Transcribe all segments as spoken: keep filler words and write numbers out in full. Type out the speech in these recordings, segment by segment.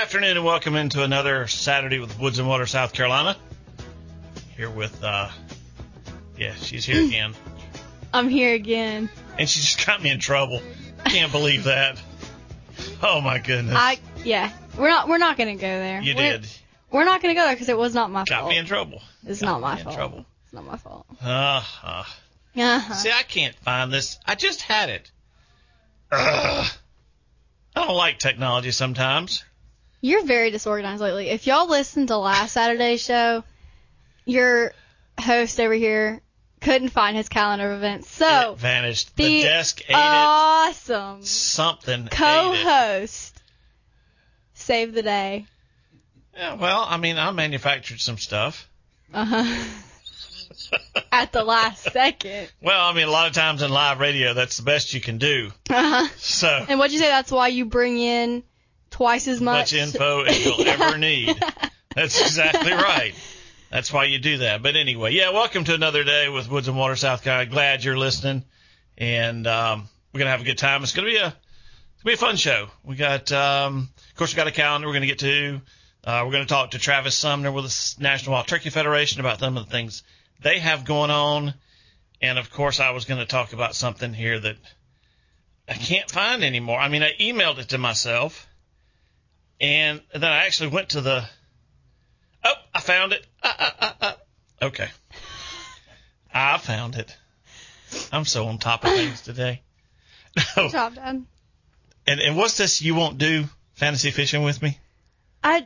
afternoon and welcome into another Saturday with Woods and Water, South Carolina. Here with, uh, yeah, she's here again. I'm here again. And she just got me in trouble. Can't believe that. Oh my goodness. I yeah, we're not we're not gonna go there. You we're, did. We're not gonna go there because it was not my got fault. Got me in trouble. It's got not my me fault. In trouble. It's not my fault. Uh huh. Uh-huh. See, I can't find this. I just had it. Ugh. I don't like technology sometimes. You're very disorganized lately. If y'all listened to last Saturday's show, your host over here couldn't find his calendar of events. So it vanished. The, the desk ate awesome it. Something co-host ate it. Saved the day. Yeah, well, I mean, I manufactured some stuff. Uh-huh. At the last second. Well, I mean, a lot of times in live radio, that's the best you can do. Uh-huh. So. And what'd you say? That's why you bring in twice as much, much info as you'll ever need. That's exactly right. That's why you do that. But anyway, yeah, welcome to another day with Woods and Water, South Carolina. Glad you're listening. And um, we're going to have a good time. It's going to be a it's gonna be a fun show. We got, um, of course, we got a calendar we're going to get to. Uh, we're going to talk to Travis Sumner with the National Wild Turkey Federation about some of the things they have going on. And, of course, I was going to talk about something here that I can't find anymore. I mean, I emailed it to myself. And then I actually went to the, oh, I found it. Uh, uh, uh, uh. Okay. I found it. I'm so on top of things today. Good job, Dad. And, and what's this you won't do fantasy fishing with me? I,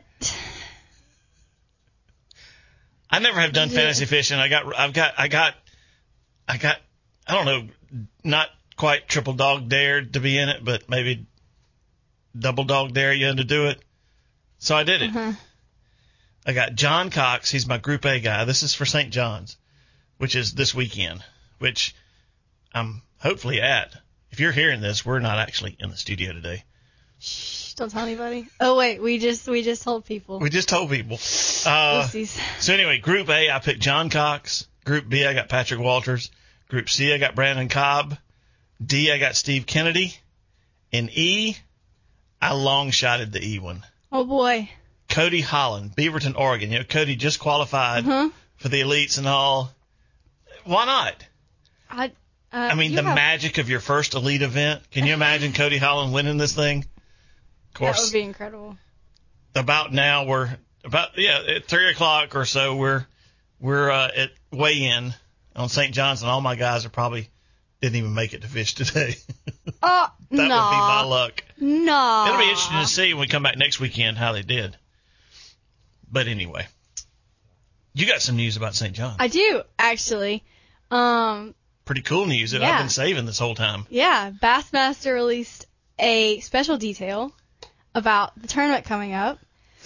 I never have done yeah. fantasy fishing. I got, I've got, I got, I got, I don't know, not quite triple dog dared to be in it, but maybe double dog dare you to do it. So I did it. Uh-huh. I got John Cox. He's my Group A guy. This is for Saint John's, which is this weekend, which I'm hopefully at. If you're hearing this, we're not actually in the studio today. Shh, don't tell anybody. Oh, wait, we just we just told people. We just told people. Uh, so anyway, Group A, I picked John Cox. Group B, I got Patrick Walters. Group C, I got Brandon Cobb. D, I got Steve Kennedy. And E, I long-shotted the E one. Oh, boy. Cody Holland, Beaverton, Oregon. You know, Cody just qualified uh-huh. for the elites and all. Why not? I uh, I mean, the have... magic of your first elite event. Can you imagine Cody Holland winning this thing? Of course. That would be incredible. About now, we're about, yeah, at three o'clock or so, we're, we're, uh, at weigh-in on Saint John's, and all my guys are probably didn't even make it to fish today. Uh, that nah. would be my luck. No. It'll be interesting to see when we come back next weekend how they did. But anyway, you got some news about Saint John's. I do, actually. Um, Pretty cool news that yeah. I've been saving this whole time. Yeah, Bassmaster released a special detail about the tournament coming up,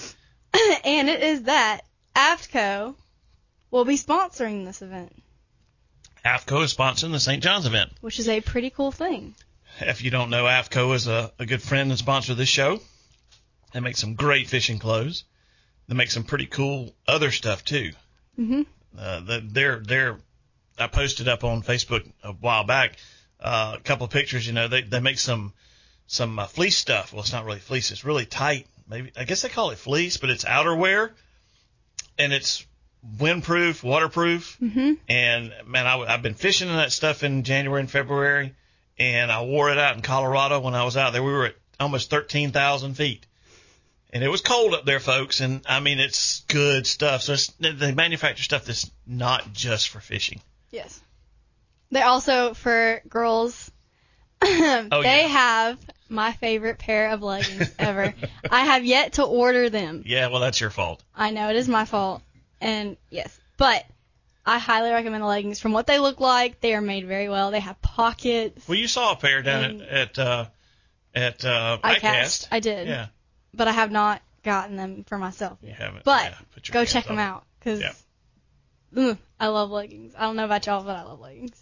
and it is that AFTCO will be sponsoring this event. AFTCO is sponsoring the Saint John's event. Which is a pretty cool thing. If you don't know, AFTCO is a, a good friend and sponsor of this show. They make some great fishing clothes. They make some pretty cool other stuff, too. Mm-hmm. Uh, they're, they're, I posted up on Facebook a while back uh, a couple of pictures. You know, they, they make some some uh, fleece stuff. Well, it's not really fleece. It's really tight. Maybe I guess they call it fleece, but it's outerwear. And it's windproof, waterproof, mm-hmm. and man, I, I've been fishing in that stuff in January and February, and I wore it out in Colorado when I was out there. We were at almost thirteen thousand feet, and it was cold up there, folks, and I mean, it's good stuff. So it's, they manufacture stuff that's not just for fishing. Yes. They're also for girls. oh, they yeah. have my favorite pair of leggings ever. I have yet to order them. Yeah, well, that's your fault. I know, it is my fault. And yes, but I highly recommend the leggings. From what they look like, they are made very well. They have pockets. Well, you saw a pair down and at at uh, at uh, iCast. I did. Yeah. But I have not gotten them for myself yet. You haven't. But yeah, put your go hands check them on. out because Yeah. I love leggings. I don't know about y'all, but I love leggings.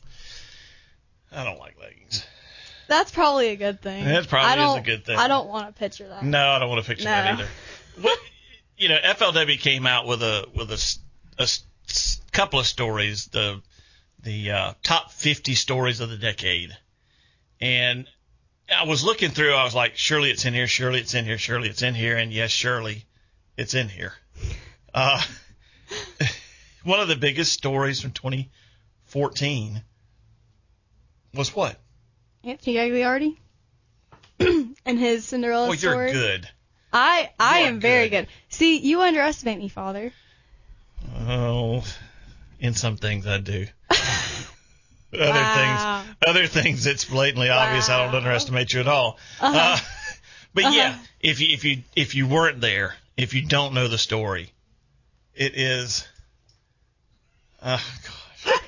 I don't like leggings. That's probably a good thing. That probably I don't, is a good thing. I don't want to picture that. No, I don't want to picture No. that either. What, you know, F L W came out with a with a, s- a s- couple of stories, the the uh, top fifty stories of the decade, and I was looking through. I was like, surely it's in here. Surely it's in here. Surely it's in here. And yes, surely it's in here. Uh, one of the biggest stories from twenty fourteen was what? Anthony Gagliardi and his Cinderella Oh, you're story. good. I I You are am very good. good. See, you underestimate me, Father. Oh, in some things I do. Other Wow. things, other things, it's blatantly obvious. I don't Wow. underestimate you at all. Uh-huh. Uh, but Uh-huh. yeah, if you if you if you weren't there, if you don't know the story, it is. Oh gosh,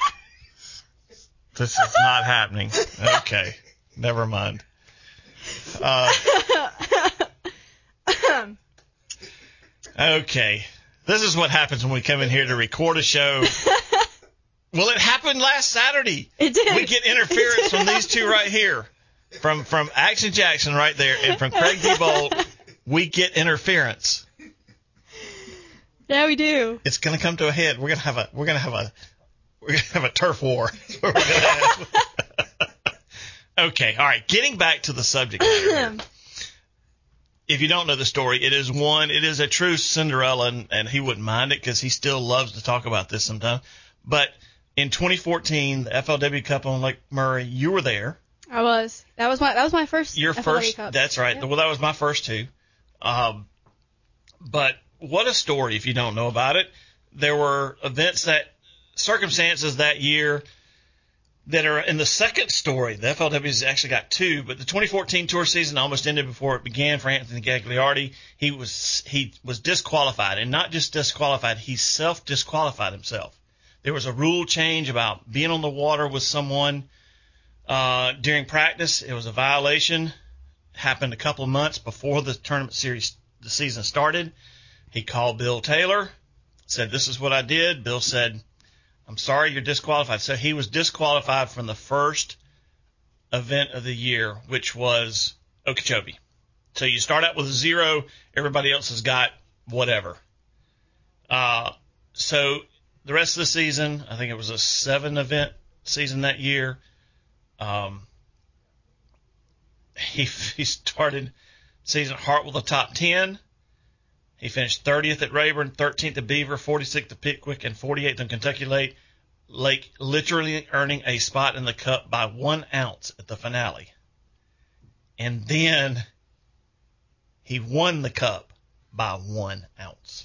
this is not happening. Okay, never mind. Uh, okay, this is what happens when we come in here to record a show. Well, it happened last Saturday. It did. We get interference from these two right here, from from Action Jackson right there, and from Craig Debolt. We get interference. Yeah, we do. It's gonna come to a head. We're gonna have a we're gonna have a we're gonna have a turf war. That's what we're gonna have. Okay, all right. Getting back to the subject matter here. If you don't know the story, it is one. It is a true Cinderella, and, and he wouldn't mind it because he still loves to talk about this sometimes. But in twenty fourteen, the F L W Cup on Lake Murray, you were there. I was. That was my that was my first. Your F L W first. Cup. That's right. Yep. Well, that was my first too. Um, but what a story if you don't know about it. There were events that circumstances that year that are in the second story. The F L W's actually got two, but the twenty fourteen tour season almost ended before it began for Anthony Gagliardi. He was he was disqualified, and not just disqualified, he self-disqualified himself. There was a rule change about being on the water with someone uh, during practice. It was a violation. Happened a couple of months before the tournament series, the season started. He called Bill Taylor, said, "This is what I did." Bill said, "I'm sorry, you're disqualified." So he was disqualified from the first event of the year, which was Okeechobee. So you start out with a zero. Everybody else has got whatever. Uh, so the rest of the season, I think it was a seven-event season that year. Um, he he started season Hart with a top ten. He finished thirtieth at Rayburn, thirteenth at Beaver, forty-sixth at Pickwick, and forty-eighth in Kentucky Lake, Lake, literally earning a spot in the Cup by one ounce at the finale. And then he won the Cup by one ounce.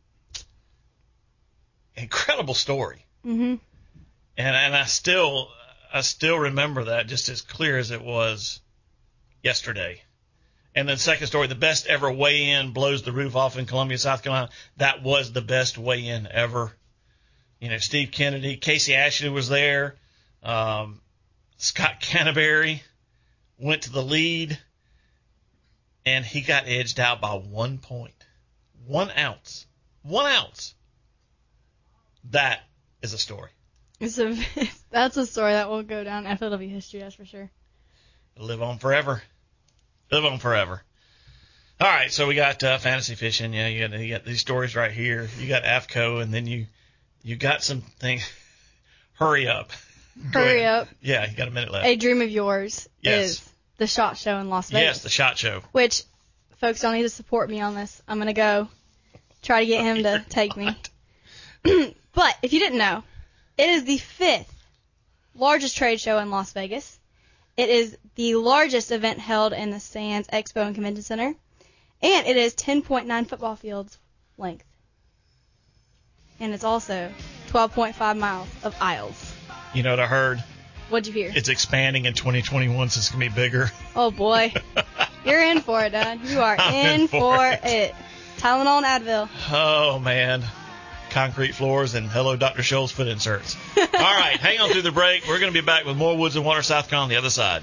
Incredible story. Mm-hmm. And and I still I still remember that just as clear as it was yesterday. And then second story, the best ever weigh-in blows the roof off in Columbia, South Carolina. That was the best weigh-in ever. You know, Steve Kennedy, Casey Ashley was there. Um, Scott Canterbury went to the lead, and he got edged out by one point. One ounce. One ounce. That is a story. It's a that's a story that will go down F L W history, that's for sure. It'll live on forever. Live on forever. All right, so we got uh, fantasy fishing. Yeah, you got you got these stories right here. You got AFCO, and then you you got some things. Hurry up. Go Hurry ahead. up. Yeah, you got a minute left. A dream of yours Yes. is the SHOT Show in Las Vegas. Yes, the SHOT Show. Which, folks don't need to support me on this. I'm going to go try to get him to take me. But, if you didn't know, it is the fifth largest trade show in Las Vegas. It is the largest event held in the Sands Expo and Convention Center. And it is ten point nine football fields length. And it's also twelve point five miles of aisles. You know what I heard? What'd you hear? It's expanding in twenty twenty-one, so it's going to be bigger. Oh, boy. You're in for it, Dad. You are I'm in, in for, for it. it. Tylenol and Advil. Oh, man. Concrete floors and hello, Doctor Scholl's foot inserts. All right, hang on through the break. We're going to be back with more Woods and Water South Carolina on the other side.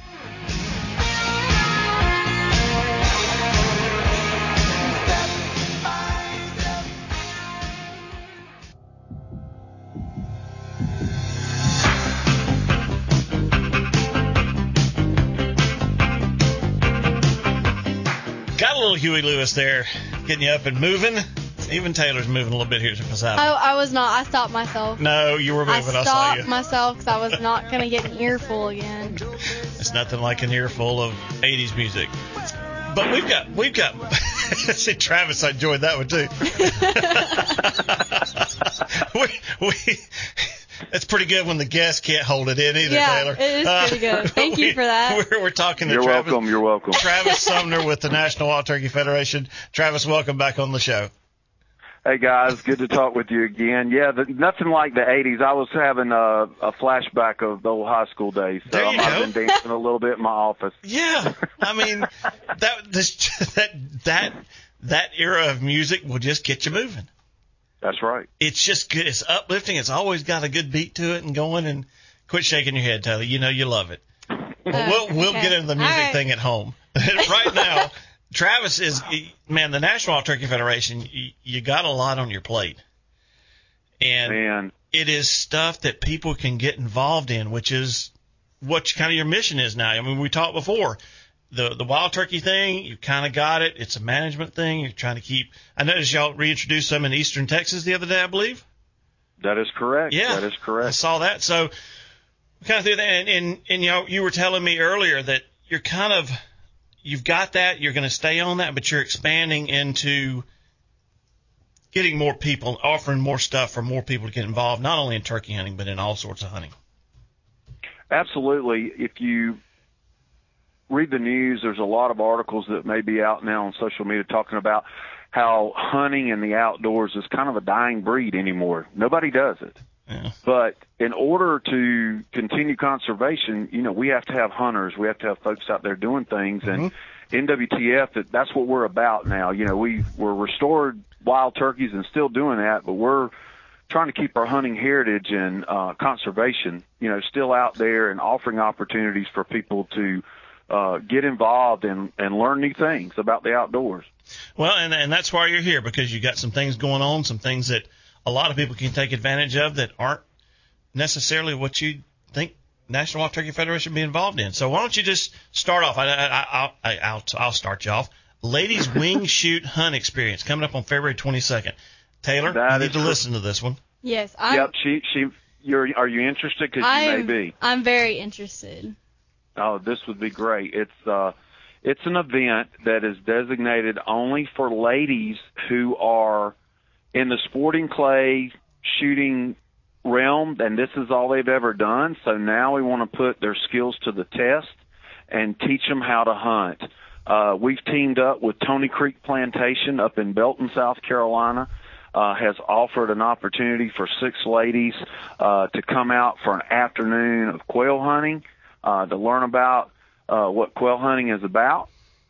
Got a little Huey Lewis there, getting you up and moving. Even Taylor's moving a little bit here beside me. Oh, I was not. I stopped myself. No, you were moving. I I, saw stopped you. myself because I was not going to get an earful again. It's nothing like an ear full of eighties music. But we've got, we've got, see, Travis, I enjoyed that one too. we, we, it's pretty good when the guest can't hold it in either, yeah, Taylor. It is pretty good. Uh, Thank we, you for that. We're, we're talking to You're Travis. welcome. You're welcome. Travis Sumner with the National Wild Turkey Federation. Travis, welcome back on the show. Hey guys, good to talk with you again. Yeah, the, nothing like the eighties. I was having a, a flashback of the old high school days, so There you I might go. have been dancing a little bit in my office. Yeah, I mean that this, that that that era of music will just get you moving. That's right. It's just good. It's uplifting. It's always got a good beat to it and going. And quit shaking your head, Tyler. You know you love it. But we'll we'll okay. get into the music right. thing at home. Right now, Travis is man. The National Wild Turkey Federation. You, you got a lot on your plate, and Man. it is stuff that people can get involved in, which is what kind of your mission is now. I mean, we talked before. The the wild turkey thing, you kind of got it. It's a management thing. You're trying to keep. I noticed y'all reintroduced some in Eastern Texas the other day, I believe. That is correct. Yeah, That is I correct. saw that. So we kind of do that. And, and, and you know, you were telling me earlier that you're kind of, you've got that. You're going to stay on that, but you're expanding into getting more people, offering more stuff for more people to get involved, not only in turkey hunting, but in all sorts of hunting. Absolutely. If you read the news, there's a lot of articles that may be out now on social media talking about how hunting in the outdoors is kind of a dying breed anymore. Nobody does it. Yeah. But in order to continue conservation, you know, we have to have hunters. We have to have folks out there doing things. Mm-hmm. And N W T F, that- that's what we're about now. You know, we, we're restored wild turkeys and still doing that, but we're trying to keep our hunting heritage and uh, conservation, you know, still out there and offering opportunities for people to uh, get involved and, and learn new things about the outdoors. Well, and and that's why you're here, because you got some things going on, some things that a lot of people can take advantage of that aren't necessarily what you think National Wild Turkey Federation be involved in. So why don't you just start off? I, I, I, I, I'll, I'll start you off. Ladies Wing Shoot Hunt Experience coming up on February twenty-second. Taylor, That you need is to cor- listen to this one. Yes, I'm. Yep, she, she, you're, are you interested? Because you may I'm, be. I'm very interested. Oh, this would be great. It's uh, it's an event that is designated only for ladies who are in the sporting clay shooting realm, and this is all they've ever done. So now we want to put their skills to the test and teach them how to hunt. Uh, we've teamed up with Tony Creek Plantation up in Belton, South Carolina. Uh, has offered an opportunity for six ladies uh, to come out for an afternoon of quail hunting, uh, to learn about uh, what quail hunting is about.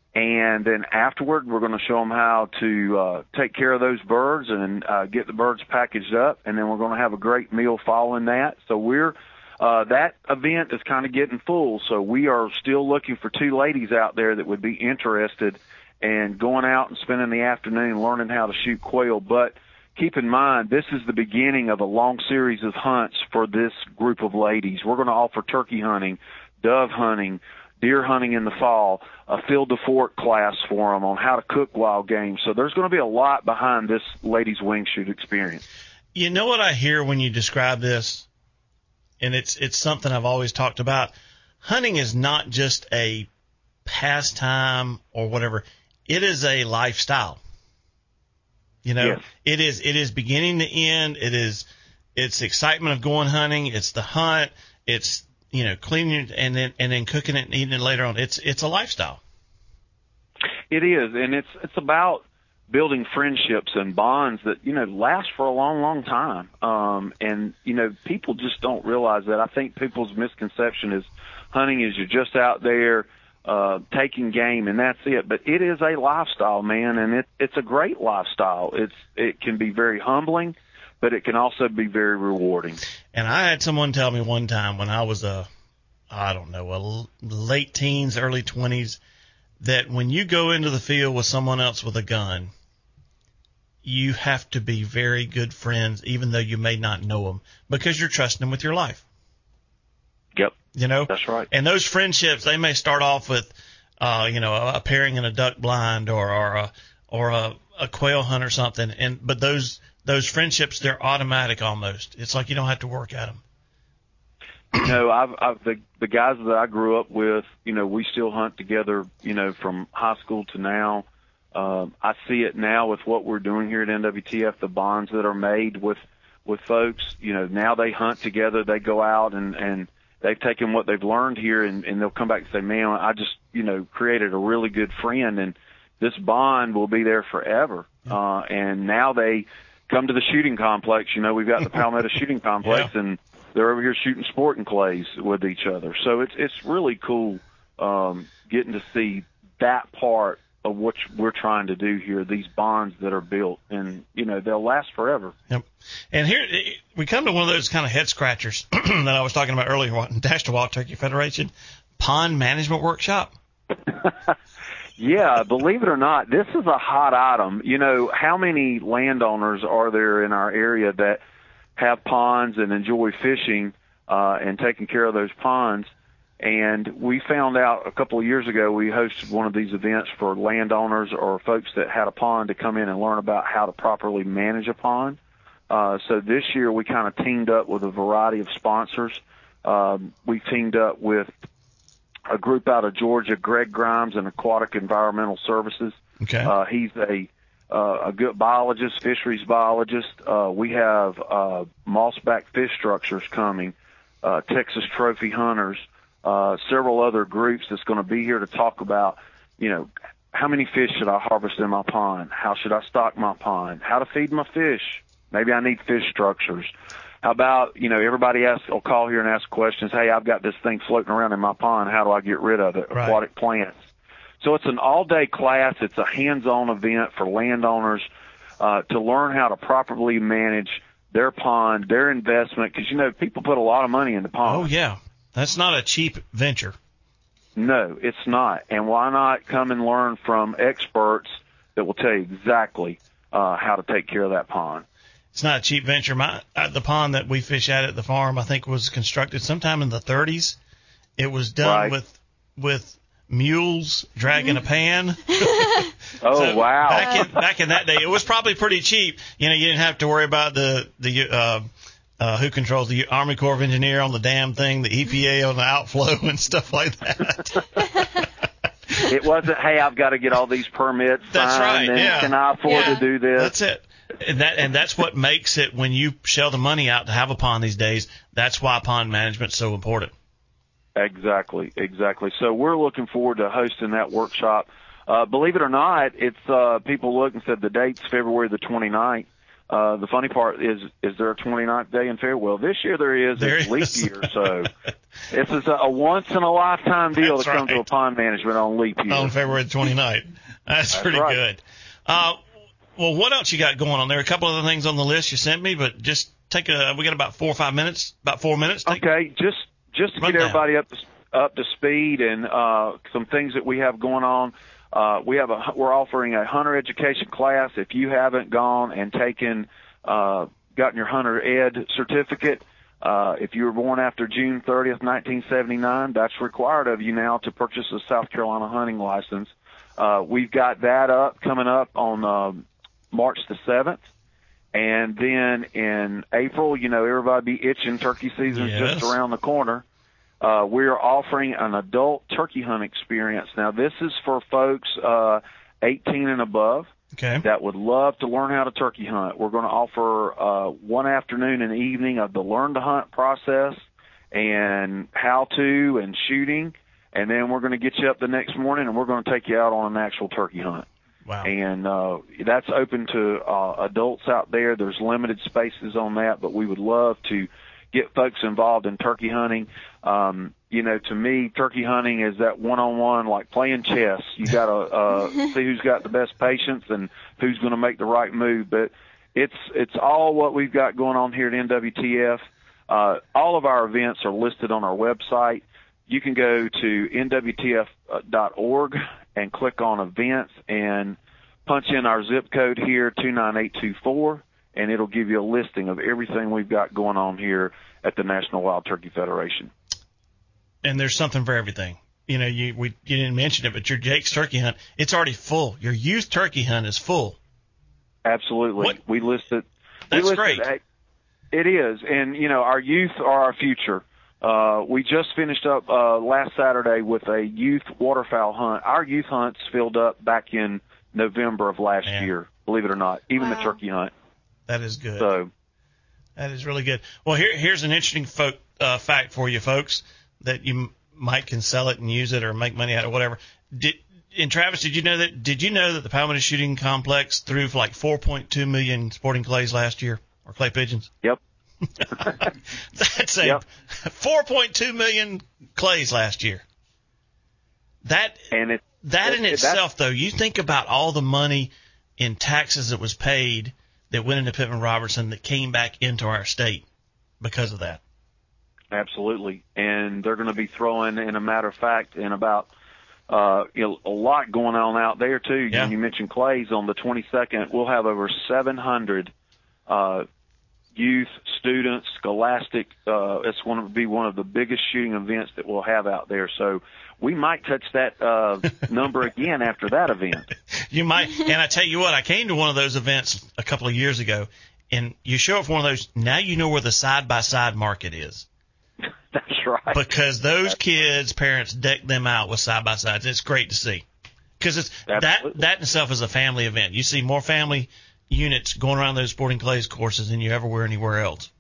And then afterward, we're going to show them how to uh, take care of those birds and uh, get the birds packaged up. And then we're going to have a great meal following that. So we're uh, that event is kind of getting full. So we are still looking for two ladies out there that would be interested in going out and spending the afternoon learning how to shoot quail. But keep in mind, this is the beginning of a long series of hunts for this group of ladies. We're going to offer turkey hunting, dove hunting, deer hunting in the fall, a field to fork class for them on how to cook wild game. So there's going to be a lot behind this ladies wing shoot experience. You know what I hear when you describe this, and it's it's something I've always talked about. Hunting is not just a pastime or whatever. It is a lifestyle. You know, Yes. it is it is beginning to end. It is it's excitement of going hunting. It's the hunt. It's you know cleaning it and then and then cooking it and eating it later on. It's it's a lifestyle. It is, and it's it's about building friendships and bonds that you know last for a long, long time. Um, and you know, people just don't realize that. I think people's misconception is hunting is you're just out there uh, taking game and that's it. But it is a lifestyle, man, and it it's a great lifestyle. It's it can be very humbling, but it can also be very rewarding. And I had someone tell me one time when I was a I don't know a l- late teens, early twenties, that when you go into the field with someone else with a gun, you have to be very good friends, even though you may not know them, because you're trusting them with your life. Yep, You know, that's right. and those friendships, they may start off with, uh, you know, a, a pairing in a duck blind or or a or a, a quail hunt or something. And but those those friendships, they're automatic almost. It's like you don't have to work at them. you know, I've, I've the the guys that I grew up with, you know, we still hunt together, you know, from high school to now. Um, I see it now with what we're doing here at N W T F, the bonds that are made with with folks. You know, now they hunt together, they go out and and they've taken what they've learned here, and, and they'll come back and say, man, I just, you know, created a really good friend, and this bond will be there forever. Yeah. Uh, and now they come to the shooting complex. You know, we've got the Palmetto Shooting Complex, yeah. and they're over here shooting sporting clays with each other. So it's it's really cool um, getting to see that part of what we're trying to do here, these bonds that are built, and, you know, they'll last forever. Yep. And here we come to one of those kind of head scratchers that I was talking about earlier, National Wild Turkey Federation Pond Management Workshop. Yeah, believe it or not, this is a hot item. You know, how many landowners are there in our area that have ponds and enjoy fishing uh, and taking care of those ponds? And we found out a couple of years ago, we hosted one of these events for landowners or folks that had a pond to come in and learn about how to properly manage a pond. Uh, so this year we kind of teamed up with a variety of sponsors. Um, we teamed up with a group out of Georgia, Greg Grimes and Aquatic Environmental Services. Okay. Uh, he's a uh, a good biologist, fisheries biologist. Uh, we have uh, mossback fish structures coming, uh, Texas Trophy Hunters. Uh, several other groups that's going to be here to talk about, you know, how many fish should I harvest in my pond? How should I stock my pond? How to feed my fish? Maybe I need fish structures. How about, you know, everybody asks, will call here and ask questions. Hey, I've got this thing floating around in my pond. How do I get rid of it? Right. Aquatic plants. So it's an all-day class. It's a hands-on event for landowners uh, to learn how to properly manage their pond, their investment, because, you know, people put a lot of money into ponds. Oh, yeah. That's not a cheap venture. No, it's not. And why not come and learn from experts that will tell you exactly uh, how to take care of that pond? It's not a cheap venture. My uh, the pond that we fish at at the farm, I think, was constructed sometime in the thirties. It was done right. with with mules dragging a pan. Oh, so wow. Back in, back in that day, it was probably pretty cheap. You know, you didn't have to worry about the the uh, Uh, who controls the Army Corps of Engineer on the damn thing, the E P A on the outflow and stuff like that. It wasn't, hey, I've got to get all these permits That's signed, right, and yeah. can I afford yeah. to do this? That's it. And that and that's what makes it, when you shell the money out to have a pond these days, that's why pond management's so important. Exactly, exactly. So we're looking forward to hosting that workshop. Uh, believe it or not, it's uh, people looked and said the date's February the twenty-ninth. Uh, the funny part is, is there a twenty-ninth day in February? Well, this year there is. There it's is. leap year, so this is a, a once-in-a-lifetime deal That's to come right. to a pond management on leap year. On February the twenty-ninth. That's, That's pretty right. good. Uh, well, what else you got going on? There are a couple other things on the list you sent me, but just take a, we got about four or five minutes, about four minutes. Take, Okay, just just to Run get down. everybody up to, up to speed and uh, some things that we have going on. Uh, we have a we're offering a hunter education class. If you haven't gone and taken uh, gotten your hunter ed certificate, uh, if you were born after June thirtieth, nineteen seventy-nine, that's required of you now to purchase a South Carolina hunting license. Uh, we've got that up coming up on uh, March the seventh. And then in April, you know, everybody be itching. Turkey season's Yes. just around the corner. Uh, we're offering an adult turkey hunt experience. Now, this is for folks uh, eighteen and above Okay. that would love to learn how to turkey hunt. We're going to offer uh, one afternoon and evening of the learn to hunt process and how to and shooting. And then we're going to get you up the next morning, and we're going to take you out on an actual turkey hunt. Wow. And uh, that's open to uh, adults out there. There's limited spaces on that, but we would love to get folks involved in turkey hunting. Um, you know, to me, turkey hunting is that one-on-one, like playing chess. You got to uh, see who's got the best patience and who's going to make the right move. But it's it's all what we've got going on here at N W T F. Uh, all of our events are listed on our website. You can go to N W T F dot org and click on events and punch in our zip code here, two nine eight two four, and it'll give you a listing of everything we've got going on here at the National Wild Turkey Federation. And there's something for everything. You know, you we you didn't mention it, but your Jake's turkey hunt, it's already full. Your youth turkey hunt is full. Absolutely. What? We listed. That's we listed great. A, it is. And, you know, our youth are our future. Uh, we just finished up uh, last Saturday with a youth waterfowl hunt. Our youth hunts filled up back in November of last Man. year, believe it or not, even Wow. the turkey hunt. That is good. So, That is really good. Well, here, here's an interesting folk, uh, fact for you folks that you m- might can sell it and use it or make money out of whatever. Did, and Travis, did you know that? Did you know that the Palmetto Shooting Complex threw for like four point two million sporting clays last year, or clay pigeons? yep. That's a Yep. four point two million clays last year. That And it, that in it- itself, though, you think about all the money in taxes that was paid that went into Pittman Robertson that came back into our state because of that. Absolutely. And they're going to be throwing, in a matter of fact, in about uh, you know, a lot going on out there, too. Yeah. When you mentioned clays, on the twenty-second, we'll have over seven hundred uh, youth, students, scholastic. Uh, it's going to be one of the biggest shooting events that we'll have out there. So we might touch that uh, number again after that event. You might, and I tell you what, I came to one of those events a couple of years ago, and you show up for one of those, now you know where the side-by-side market is. That's right. Because those kids' parents deck them out with side-by-sides. It's great to see. Because it's that Absolutely. that in itself is a family event. You see more family units going around those sporting clays courses than you ever were anywhere else.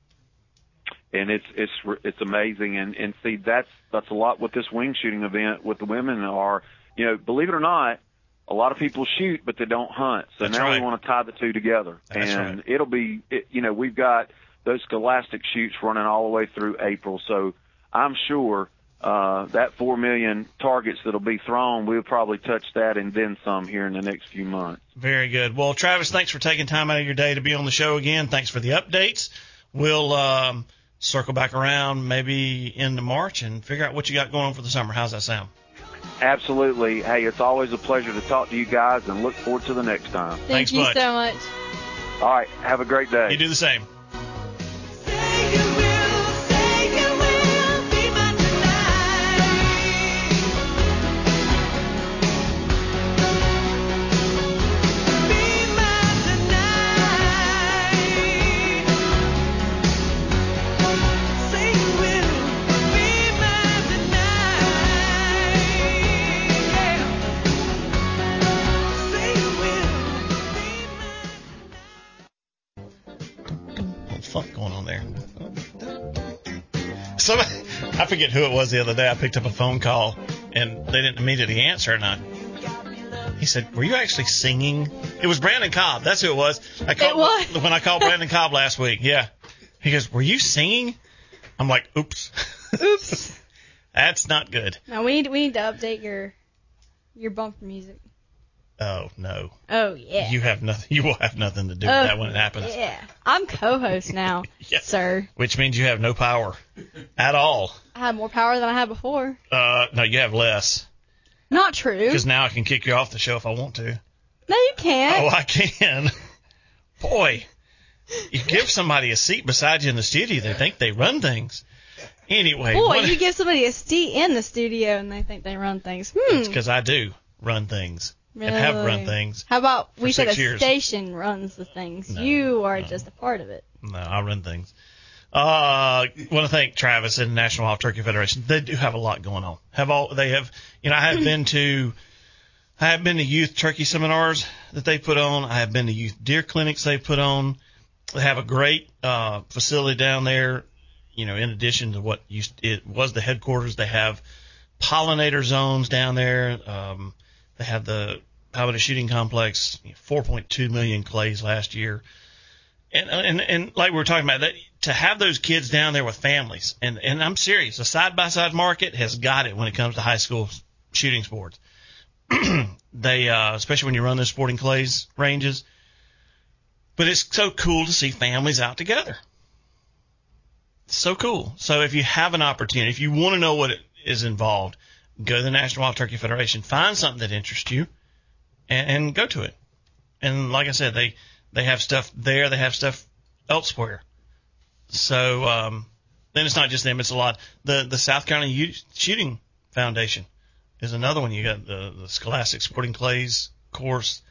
And it's it's it's amazing, and and see that's that's a lot what this wing shooting event with the women are. You know, believe it or not, a lot of people shoot, but they don't hunt. So That's now right. we want to tie the two together, That's and right. it'll be it, you know we've got those scholastic shoots running all the way through April. So I'm sure uh, that four million targets that'll be thrown, we'll probably touch that and then some here in the next few months. Very good. Well, Travis, thanks for taking time out of your day to be on the show again. Thanks for the updates. We'll um, circle back around maybe into March and figure out what you got going on for the summer. How's that sound? Absolutely. Hey, it's always a pleasure to talk to you guys, and look forward to the next time. Thank Thanks you much. so much. All right. Have a great day. You do the same. Say you will, say you will be mine tonight. Be mine tonight. Say you will be mine tonight. Yeah. Say you will be mine. What the fuck going on there? Somebody, I forget who it was the other day. I picked up a phone call and they didn't immediately answer, and I, he said, "Were you actually singing?" It was Brandon Cobb. That's who it was. I called, It was? when I called Brandon Cobb last week. Yeah, he goes, "Were you singing?" I'm like, "Oops, Oops. that's not good." Now we need we need to update your your bumper music. Oh no, Oh yeah. you have nothing. You will have nothing to do with Oh, that when it happens. Yeah. I'm co-host now, Yeah. sir. Which means you have no power at all. I have more power than I had before. Uh, no, you have less. Not true. Because now I can kick you off the show if I want to. No, you can't. Oh, I can. Boy, you give somebody a seat beside you in the studio, they think they run things. Anyway, Boy, what, you give somebody a seat in the studio and they think they run things. Hmm. it's because I do run things and have run Really? things. How about for we said six a years. station runs the things? No, you are no. just a part of it. No, I run things. Uh, want to thank Travis and National Wild Turkey Federation. They do have a lot going on. Have all they have? You know, I have been to, I have been to youth turkey seminars that they put on. I have been to youth deer clinics they put on. They have a great uh, facility down there. You know, in addition to what used it was the headquarters, they have pollinator zones down there. Um, they have the Palmetto Shooting Complex, four point two million clays last year. And, and and like we were talking about, that to have those kids down there with families, and, and I'm serious, the side-by-side market has got it when it comes to high school shooting sports. They, uh, especially when you run those sporting clays ranges, but it's so cool to see families out together. It's so cool. So if you have an opportunity, if you want to know what is involved, go to the National Wild Turkey Federation, find something that interests you, and, and go to it. And like I said, they They have stuff there. They have stuff elsewhere. So um, then it's not just them. It's a lot. The the South Carolina Youth Shooting Foundation is another one. You got the, the Scholastic Sporting Clays course.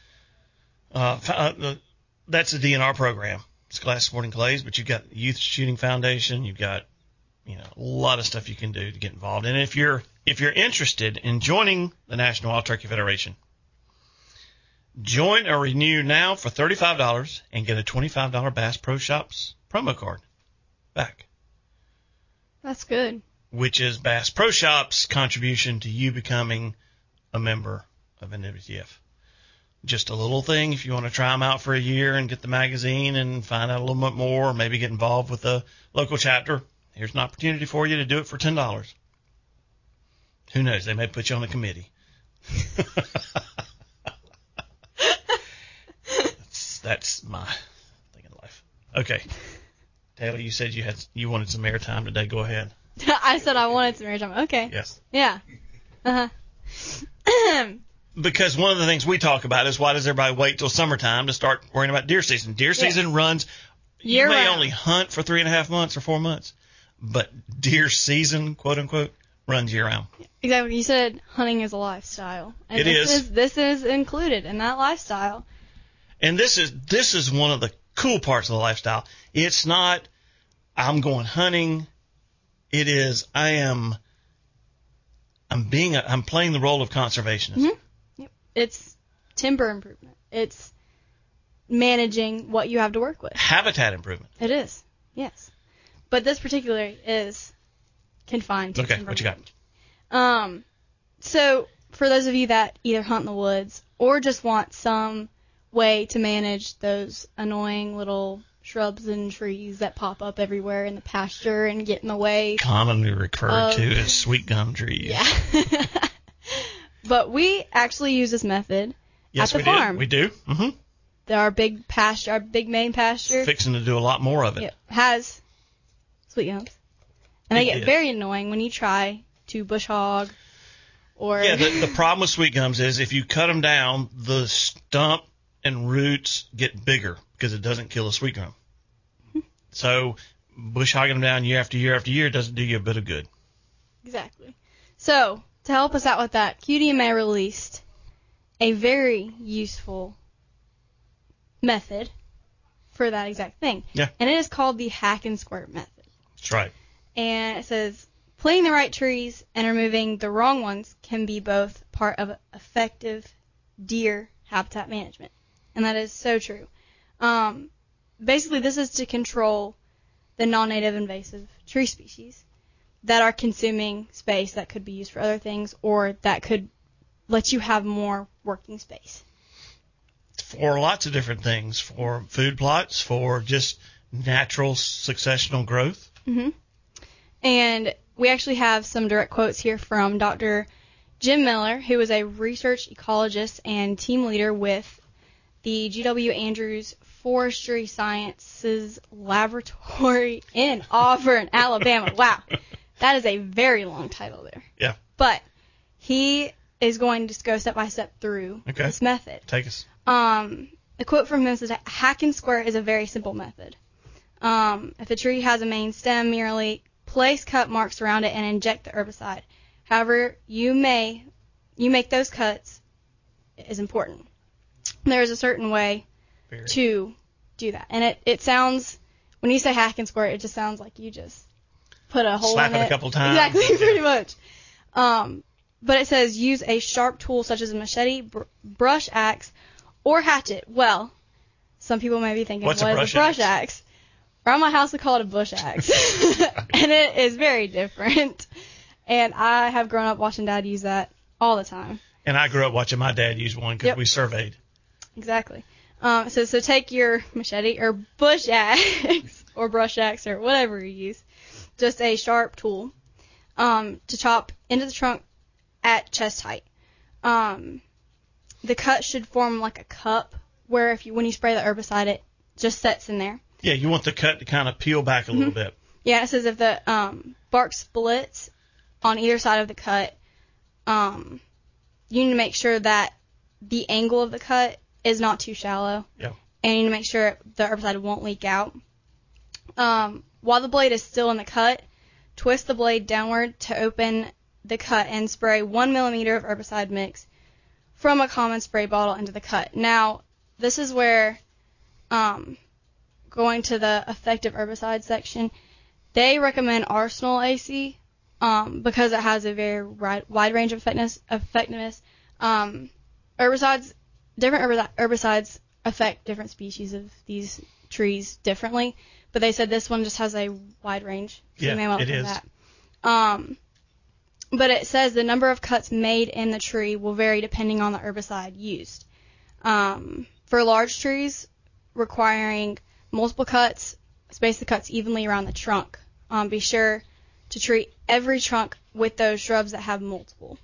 Uh, uh, the, that's a D N R program, Scholastic Sporting Clays. But you've got Youth Shooting Foundation. You've got you know, a lot of stuff you can do to get involved. And if you're if you're interested in joining the National Wild Turkey Federation, join or renew now for thirty-five dollars and get a twenty-five dollars Bass Pro Shops promo card back, That's good. which is Bass Pro Shops' contribution to you becoming a member of N W T F. Just a little thing if you want to try them out for a year and get the magazine and find out a little bit more, or maybe get involved with a local chapter. Here's an opportunity for you to do it for ten dollars. Who knows? They may put you on a committee. that's, that's my thing in life. Okay. Taylor, you said you had you wanted some airtime today. Go ahead. I said I wanted some airtime. Okay. Yes. Yeah. Uh-huh. Because one of the things we talk about is why does everybody wait till summertime to start worrying about deer season? Deer season runs. You Year may round. only hunt for three and a half months or four months, but deer season, quote unquote, runs year round. Exactly. You said hunting is a lifestyle. And It this is. is. This is included in that lifestyle. And this is this is one of the cool parts of the lifestyle. It's not I'm going hunting. It is I am I'm being a, I'm playing the role of conservationist. Mhm. Yep. It's timber improvement. It's managing what you have to work with. Habitat improvement. It is. Yes. But this particular is confined to Okay, timber what you got? management. Um, so for those of you that either hunt in the woods or just want some way to manage those annoying little shrubs and trees that pop up everywhere in the pasture and get in the way. Commonly referred Um, to as sweet gum trees. Yeah. But we actually use this method Yes, at the we farm. do. We do. Mm-hmm. Our big pasture, our big main pasture, Fixing to do a lot more of it. yep, has sweet gums. And they It get is. very annoying when you try to bush hog or Yeah, the, the problem with sweet gums is if you cut them down, the stump and roots get bigger because it doesn't kill a sweet gum. So bush hogging them down year after year after year doesn't do you a bit of good. Exactly. So, to help us out with that, Q D M A released a very useful method for that exact thing. Yeah. And it is called the hack and squirt method. That's right. And it says, planting the right trees and removing the wrong ones can be both part of effective deer habitat management. And that is so true. Um, basically, this is to control the non-native invasive tree species that are consuming space that could be used for other things or that could let you have more working space. For lots of different things, for food plots, for just natural successional growth. hmm And we actually have some direct quotes here from Doctor Jim Miller, who is a research ecologist and team leader with the G W Andrews Forestry Sciences Laboratory in Auburn, Alabama. Wow. That is a very long title there. Yeah. But he is going to just go step by step through Okay. this method. Take us. Um, the quote from him says, hack and square is a very simple method. Um, if a tree has a main stem, merely place cut marks around it and inject the herbicide. However, you may, you make those cuts is important. There is a certain way Very. to do that. And it, it sounds, when you say hack and square, it just sounds like you just put a hole Slap in it it. a couple times. Exactly, Yeah. pretty much. Um, but it says use a sharp tool such as a machete, br- brush axe, or hatchet. Well, some people may be thinking, What's what a is brush a brush axe? Around my house, we call it a bush axe. And it is very different. And I have grown up watching Dad use that all the time. And I grew up watching my dad use one because Yep. we surveyed. Exactly. Um, so, so take your machete or bush axe or brush axe or whatever you use, just a sharp tool, um, to chop into the trunk at chest height. Um, the cut should form like a cup where if you, when you spray the herbicide, it just sets in there. Yeah, you want the cut to kind of peel back a little Mm-hmm. bit. Yeah, it says if the um, bark splits on either side of the cut, um, you need to make sure that the angle of the cut is not too shallow. Yeah. And you need to make sure the herbicide won't leak out. Um, while the blade is still in the cut, twist the blade downward to open the cut and spray one millimeter of herbicide mix from a common spray bottle into the cut. Now, this is where, um, going to the effective herbicide section, they recommend Arsenal A C um, because it has a very ri- wide range of effectiveness. effectiveness. Um, herbicides, different herbi- herbicides affect different species of these trees differently, but they said this one just has a wide range. So Yeah, you may want it to look is. at that. Um, but it says the number of cuts made in the tree will vary depending on the herbicide used. Um, for large trees requiring multiple cuts, space the cuts evenly around the trunk. Um, be sure to treat every trunk with those shrubs that have multiple.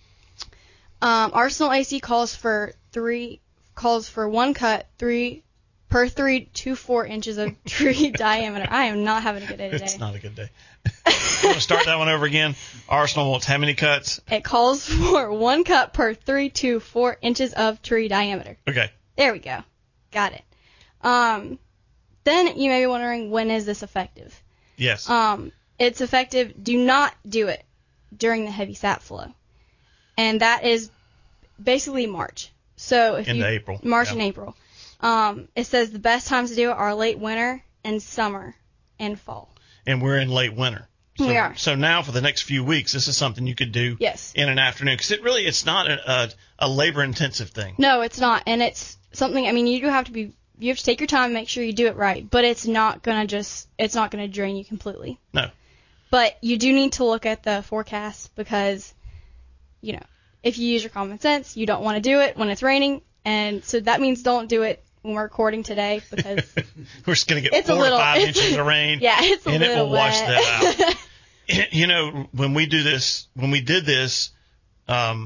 Um, Arsenal A C calls for three calls for one cut three per three to four inches of tree diameter. I am not having a good day today. It's not a good day. You want to start that one over again? Arsenal wants how many cuts? It calls for one cut per three to four inches of tree diameter. Okay. There we go. Got it. Um, then you may be wondering, when is this effective? Yes. Um, it's effective. Do not do it during the heavy sap flow, and that is basically March. So if Into you April. March Yeah. and April. Um, it says the best times to do it are late winter and summer and fall. And we're in late winter. So, We are. So now for the next few weeks, this is something you could do Yes. in an afternoon, because it really it's not a, a, a labor-intensive thing. No, it's not, and it's something. I mean, you do have to be. You have to take your time and make sure you do it right, but it's not gonna just. It's not gonna drain you completely. No. But you do need to look at the forecast because, you know, if you use your common sense, you don't want to do it when it's raining, and so that means don't do it when we're recording today because We're just going to get It's a four little- to five inches of rain. yeah, it's a and little it will wash wet. that out. You know, when we do this, when we did this, um,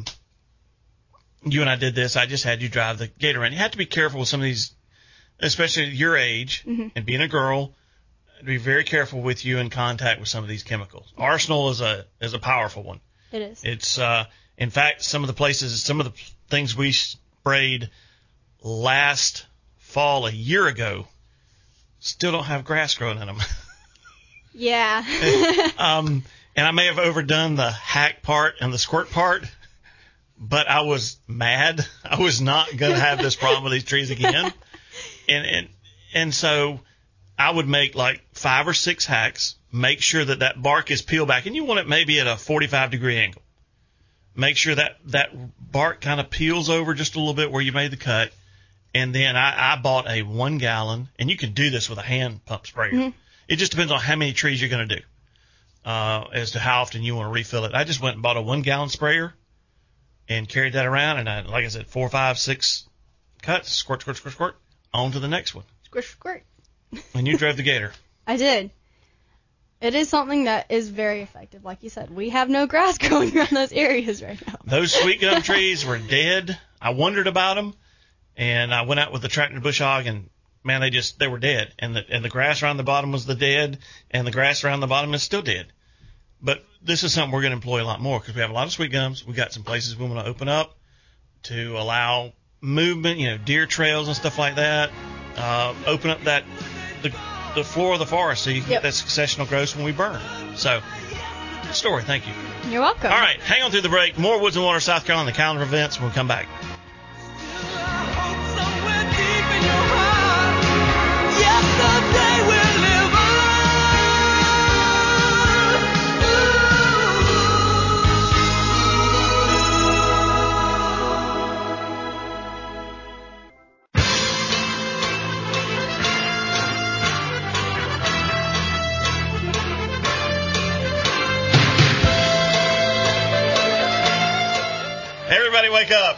you and I did this, I just had you drive the gator around. You have to be careful with some of these, especially your age Mhm. and being a girl. Be very careful with you in contact with some of these chemicals. Arsenal is a is a powerful one. It is. It's uh, in fact, some of the places, some of the things we sprayed last fall a year ago still don't have grass growing in them. Yeah. Um, and I may have overdone the hack part and the squirt part, but I was mad. I was not going to have this problem with these trees again. And, and, and so I would make like five or six hacks, make sure that that bark is peeled back, and you want it maybe at a forty-five degree angle. Make sure that that bark kind of peels over just a little bit where you made the cut. And then I, I bought a one gallon, and you can do this with a hand pump sprayer. Mhm. It just depends on how many trees you're going to do, uh, as to how often you want to refill it. I just went and bought a one gallon sprayer and carried that around, and I, like I said, four, five, six cuts, squirt, squirt, squirt, squirt, on to the next one. Squish, squirt. And you drove the gator. I did. It is something that is very effective. Like you said, we have no grass growing around those areas right now. Those sweet gum trees were dead. I wondered about them, and I went out with the tractor bush hog, and man, they just they were dead. And the and the grass around the bottom was the dead, and the grass around the bottom is still dead. But this is something we're going to employ a lot more because we have a lot of sweet gums. We got some places we want to open up to allow movement, you know, deer trails and stuff like that. Uh, open up that the the floor of the forest so you can Yep. get that successional growth when we burn. So, good story. Thank you. You're welcome. All right, hang on through the break. More Woods and Water, South Carolina, the calendar of events when we come back. Everybody wake up.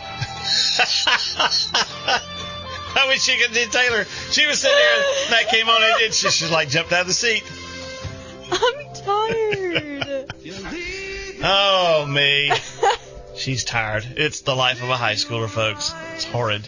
I wish you could see Taylor. She was sitting there and that came on and she just like jumped out of the seat. I'm tired. Oh, me. She's tired. It's the life of a high schooler, folks. It's horrid.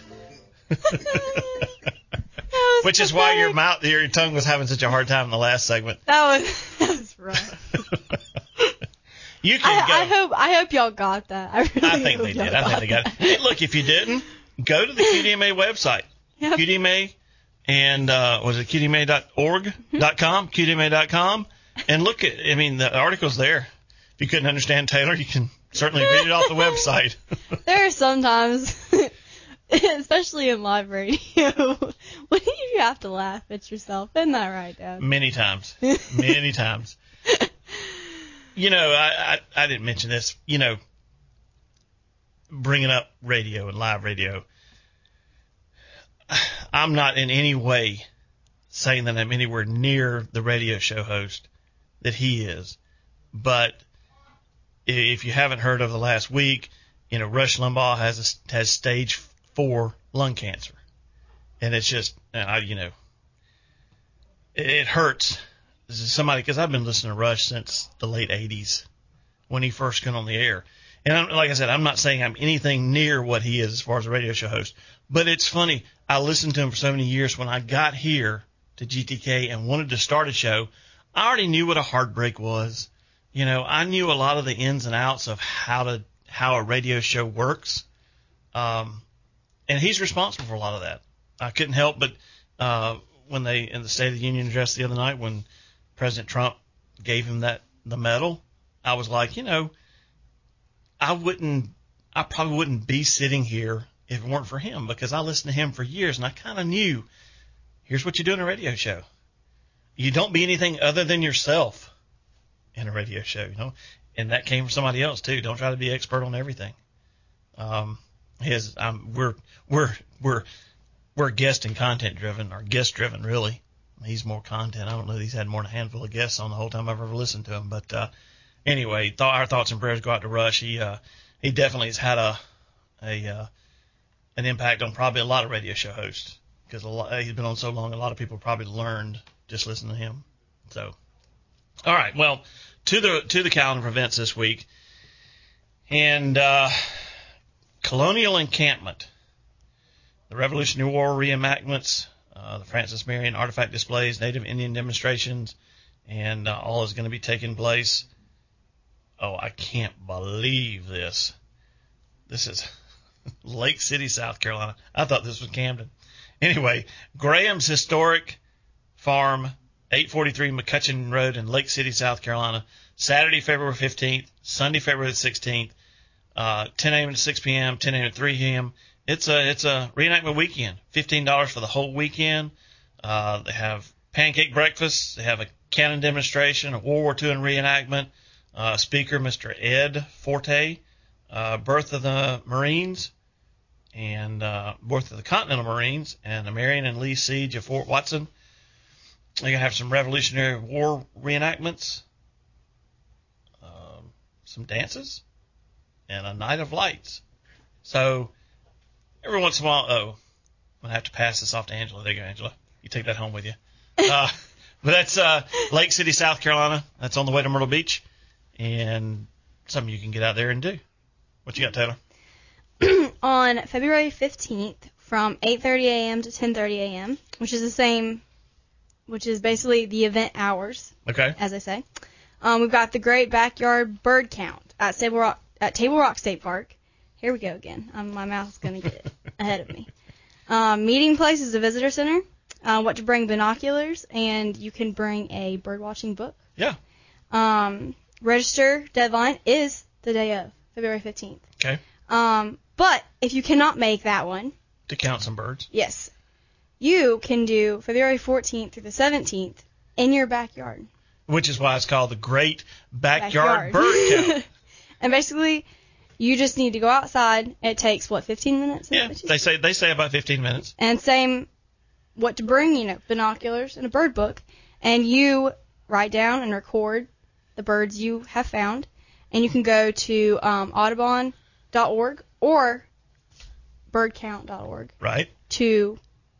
Which is why your mouth, your tongue was having such a hard time in the last segment. That was that was rough. You can I, go. I hope I hope y'all got that. I, really I think hope they y'all did. I think they got it. Hey, look, if you didn't, go to the Q D M A website. Yep. Q D M A and uh, was it Q D M A dot org dot com? Q D M A dot com. And look at, I mean, the article's there. If you couldn't understand Taylor, you can certainly read it off the website. There are sometimes especially in live radio. When do you have to laugh at yourself? Isn't that right, Dad? Many times. Many times. You know, I, I, I didn't mention this. You know, bringing up radio and live radio, I'm not in any way saying that I'm anywhere near the radio show host that he is. But if you haven't heard of the last week, you know, Rush Limbaugh has a, has stage four lung cancer. And it's just, I, you know, it, it hurts. This is somebody, because I've been listening to Rush since the late eighties when he first got on the air. And I'm, like I said, I'm not saying I'm anything near what he is as far as a radio show host. But it's funny. I listened to him for so many years. When I got here to G T K and wanted to start a show, I already knew what a heartbreak was. You know, I knew a lot of the ins and outs of how to how a radio show works. Um, and he's responsible for a lot of that. I couldn't help but uh, when they, in the State of the Union address the other night, when President Trump gave him that the medal, I was like, you know, I wouldn't, I probably wouldn't be sitting here if it weren't for him, because I listened to him for years, and I kind of knew, here's what you do in a radio show. You don't be anything other than yourself in a radio show, you know, and that came from somebody else too. Don't try to be expert on everything. Um, his, um, we're, we're, we're, we're guest and content driven, or guest driven, really. He's more content. I don't know that he's had more than a handful of guests on the whole time I've ever listened to him. But, uh, anyway, th- our thoughts and prayers go out to Rush. He, uh, he definitely has had a, a, uh, an impact on probably a lot of radio show hosts, because a lot, he's been on so long, a lot of people probably learned just listening to him. So, all right. Well, to the, to the calendar of events this week, and, uh, Colonial Encampment, the Revolutionary War reenactments, uh, the Francis Marion artifact displays, Native Indian demonstrations, and uh, all is going to be taking place. Oh, I can't believe this. This is Lake City, South Carolina. I thought this was Camden. Anyway, Graham's Historic Farm, eight forty-three McCutcheon Road in Lake City, South Carolina, Saturday, February fifteenth, Sunday, February sixteenth, uh, ten a.m. to six p.m., ten a.m. to three p.m., It's a it's a reenactment weekend. Fifteen dollars for the whole weekend. Uh, they have pancake breakfast. They have a cannon demonstration, a World War Two and reenactment. Uh, speaker Mister Ed Forte. Uh, birth of the Marines, and uh, birth of the Continental Marines, and the Marion and Lee siege of Fort Watson. They're gonna have some Revolutionary War reenactments, um, some dances, and a night of lights. So. Every once in a while, oh, I'm going to have to pass this off to Angela. There you go, Angela. You take that home with you. Uh, but that's uh, Lake City, South Carolina. That's on the way to Myrtle Beach. And something you can get out there and do. What you got, Taylor? On February fifteenth from eight thirty a.m. to ten thirty a.m., which is the same, which is basically the event hours, Okay. as I say. Um, we've got the Great Backyard Bird Count at Table Rock, at Table Rock State Park. Here we go again. Um, my mouth's going to get ahead of me. Um, meeting place is the visitor center. Uh, what to bring: binoculars, and you can bring a bird watching book. Yeah. Um, register deadline is the day of, February fifteenth. Okay. Um, but if you cannot make that one, To count some birds. yes, you can do February fourteenth through the seventeenth in your backyard. Which is why it's called the Great Backyard, Bird Count. And basically, you just need to go outside. It takes, what, fifteen minutes? Yeah, they say they say about fifteen minutes. And same, what to bring, you know, binoculars and a bird book. And you write down and record the birds you have found. And you can go to um, audubon dot org or bird count dot org Right. to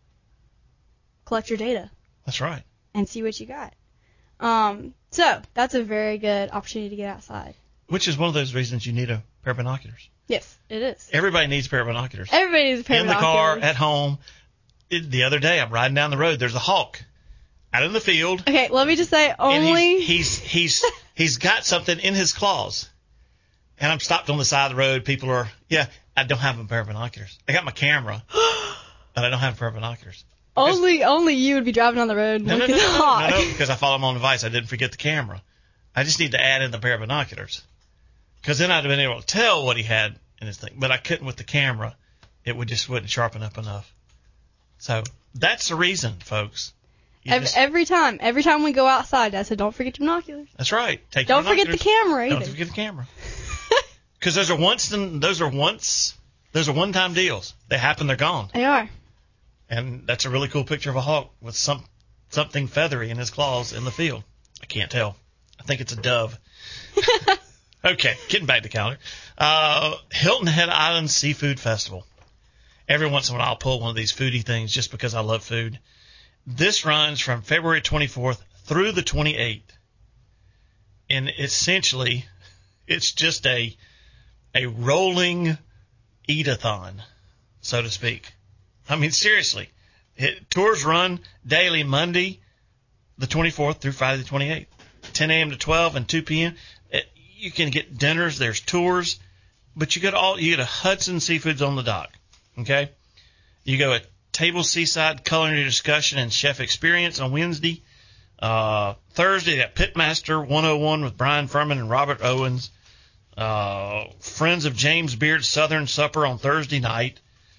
collect your data That's right. and see what you got. Um, so that's a very good opportunity to get outside. Which is one of those reasons you need a pair of binoculars. Yes, it is. Everybody needs a pair of binoculars. Everybody needs a pair In of the car, binoculars. at home. It, the other day, I'm riding down the road. There's a hawk out in the field. Okay, let me just say, And only... he's, he's, he's, he's got something in his claws. And I'm stopped on the side of the road. People are, yeah, I don't have a pair of binoculars. I got my camera, but I don't have a pair of binoculars. Only only you would be driving on the road and No, no, looking no, no, no, hot. no, no, because I follow him on device. I didn't forget the camera. I just need to add in the pair of binoculars. Because then I'd have been able to tell what he had in his thing. But I couldn't with the camera. it would just wouldn't sharpen up enough. So that's the reason, folks. You Every, just- every time, every time we go outside, Dad said, "Don't forget your binoculars. that's right. Take your Don't forget the binoculars. camera either." Don't forget the camera. Because those are once, those are once, those are one-time deals. They happen, they're gone. They are. And that's a really cool picture of a hawk with some something feathery in his claws in the field. I can't tell. I think it's a dove. Okay, getting back to the calendar. Uh, Hilton Head Island Seafood Festival. Every once in a while I'll pull one of these foodie things just because I love food. This runs from February twenty-fourth through the twenty-eighth. And essentially, it's just a a rolling eat-a-thon, so to speak. I mean, seriously. It, tours run daily Monday the twenty-fourth through Friday the twenty-eighth. ten a.m. to twelve and two p.m. It, you can get dinners, there's tours, but you get all you get a Hudson Seafoods on the dock. Okay? You go a table seaside culinary discussion and chef experience on Wednesday. Uh, Thursday, they got Pitmaster one oh one with Brian Furman and Robert Owens. Uh, Friends of James Beard's Southern Supper on Thursday night.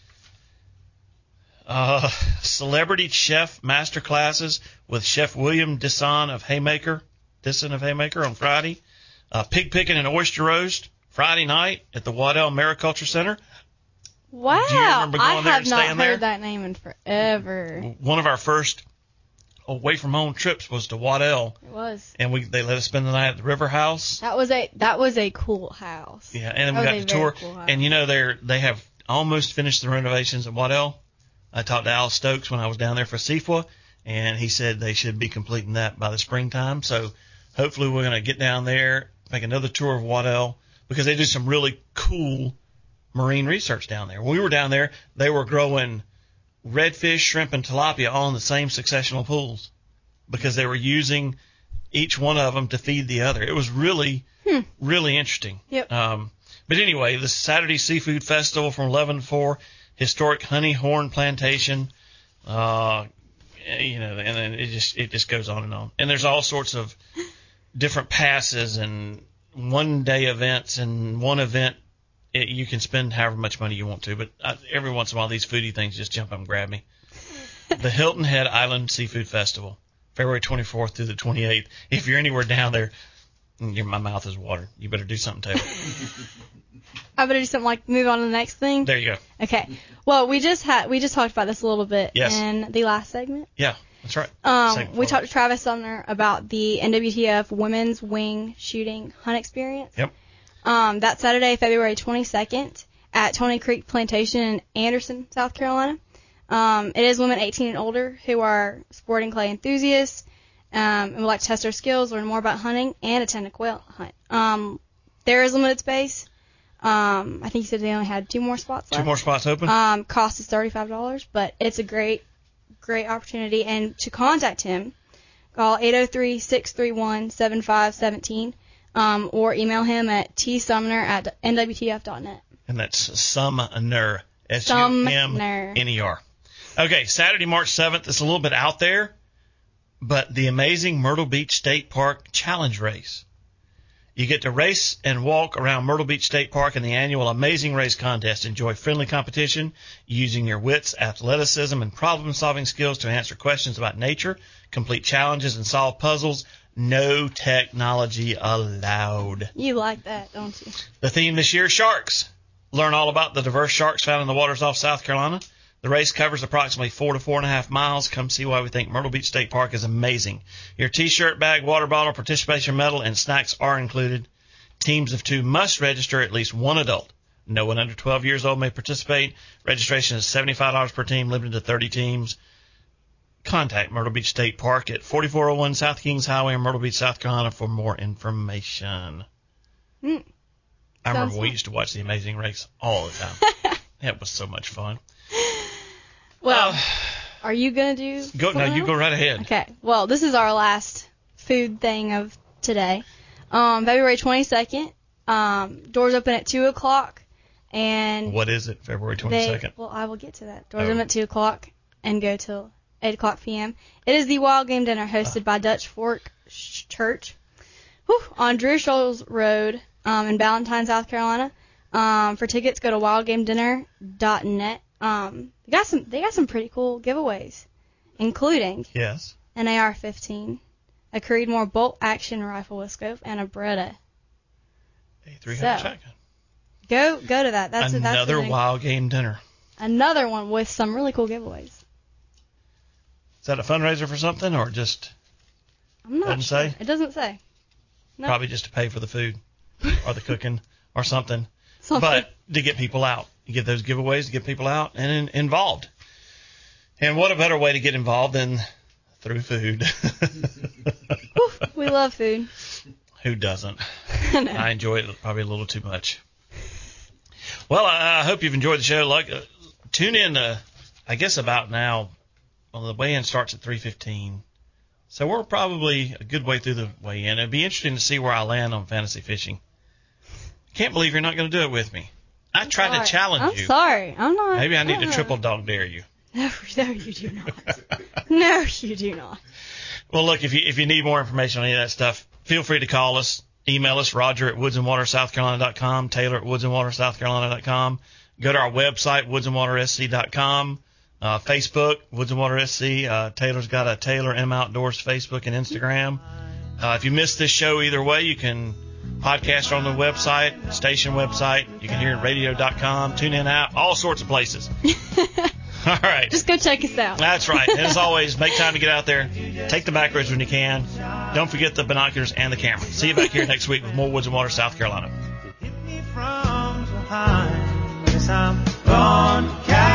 Uh, celebrity chef masterclasses with Chef William Disson of Haymaker, Disson of Haymaker on Friday. Uh, pig picking and oyster roast Friday night at the Waddell Mariculture Center. Wow. Do you remember going I there have and not staying heard there? that name in forever. One of our first away from home trips was to Waddell, It was. and we they let us spend the night at the River House. That was a that was a cool house. Yeah, and then That we got was to a very tour. cool house. And you know they're they have almost finished the renovations at Waddell. I talked to Al Stokes when I was down there for S E F W A, and he said they should be completing that by the springtime. So hopefully we're going to get down there, make another tour of Waddell, because they do some really cool marine research down there. When we were down there, they were growing redfish, shrimp, and tilapia all in the same successional pools because they were using each one of them to feed the other. It was really, Hmm. really interesting. Yep. Um, but anyway, the Saturday Seafood Festival from eleven to four, historic Honey Horn Plantation, uh, you know, and then it just it just goes on and on. And there's all sorts of different passes and one day events, and one event it, you can spend however much money you want to. But I, every once in a while, these foodie things just jump up and grab me. The Hilton Head Island Seafood Festival, February twenty-fourth through the twenty-eighth. If you're anywhere down there, your, my mouth is watering. You better do something, Taylor. I better do something like move on to the next thing. There you go. Okay. Well, we just had we just talked about this a little bit Yes. in the last segment. Yeah, that's right. Um, Second we floor. talked to Travis Sumner about the N W T F Women's Wing Shooting Hunt Experience. Yep. Um, that Saturday, February twenty-second, at Tony Creek Plantation in Anderson, South Carolina. Um, it is women eighteen and older who are sporting clay enthusiasts um, and would like to test their skills, learn more about hunting, and attend a quail hunt. Um, there is limited space. Um, I think he said they only had two more spots left. Two more spots open. Um, cost is thirty-five dollars, but it's a great, great opportunity. And to contact him, call eight oh three, six three one, seven five one seven um, or email him at tsumner at n w t f dot net. And that's Sumner. S U M Sumner. N E R. Okay, Saturday, March seventh. It's a little bit out there, but the amazing Myrtle Beach State Park Challenge Race. You get to race and walk around Myrtle Beach State Park in the annual Amazing Race Contest. Enjoy friendly competition using your wits, athleticism, and problem-solving skills to answer questions about nature, complete challenges, and solve puzzles. No technology allowed. You like that, don't you? The theme this year, sharks. Learn all about the diverse sharks found in the waters off South Carolina. The race covers approximately four to four and a half miles. Come see why we think Myrtle Beach State Park is amazing. Your T-shirt, bag, water bottle, participation medal, and snacks are included. Teams of two must register at least one adult. No one under twelve years old may participate. Registration is seventy-five dollars per team, limited to thirty teams. Contact Myrtle Beach State Park at forty-four oh one South Kings Highway in Myrtle Beach, South Carolina for more information. Mm. I remember Sounds we fun. used to watch the Amazing Race all the time. It was so much fun. Well, Uh, are you going to do Go no, something you else? go right ahead. Okay. Well, this is our last food thing of today. Um, February twenty-second. Um, doors open at two o'clock, and What is it? February they. twenty-second. Well, I will get to that. Doors Oh. open at two o'clock and go till eight o'clock p.m. It is the Wild Game Dinner hosted by Dutch Fork Sh- Church, whew, on Drew Shoals Road, um, in Ballantyne, South Carolina. Um, for tickets, go to wild game dinner dot net. Um, they got some. They got some pretty cool giveaways, including Yes. an A R fifteen, a Creedmoor bolt action rifle with scope, and a Beretta. A three hundred So, shotgun. Go go to that. That's Another that's an- wild game dinner. another one with some really cool giveaways. Is that a fundraiser for something or just I'm not Doesn't sure. say? It doesn't say. No. probably just to pay for the food or the cooking or something? Something. But to get people out, you get those giveaways to get people out and in, involved. And what a better way to get involved than through food? Whew, we love food. Who doesn't? I know. I enjoy it probably a little too much. Well, I, I hope you've enjoyed the show. Like, uh, tune in, uh, I guess about now. Well, the weigh-in starts at three fifteen. So we're probably a good way through the weigh-in. It'd be interesting to see where I land on fantasy fishing. Can't believe you're not going to do it with me. I tried Sorry. to challenge I'm you. sorry. I'm not. Maybe I need to uh, triple dog dare you. No, no, you do not. No, you do not. Well, look, if you if you need more information on any of that stuff, feel free to call us, email us, Roger at woods and water south carolina dot com, Taylor at woods and water south carolina dot com. Go to our website, woods and water s c dot com. Uh, Facebook, Woods and Water S C. Uh, Taylor's got a Taylor M Outdoors Facebook and Instagram. Uh, if you missed this show either way, you can podcast on the website, station website. You can hear it at radio dot com, tune in app, all sorts of places. All right. Just go check us out. That's right. And as always, make time to get out there. Take the back roads when you can. Don't forget the binoculars and the camera. See you back here next week with more Woods and Water, South Carolina. Hit me from behind, 'cause I'm gone,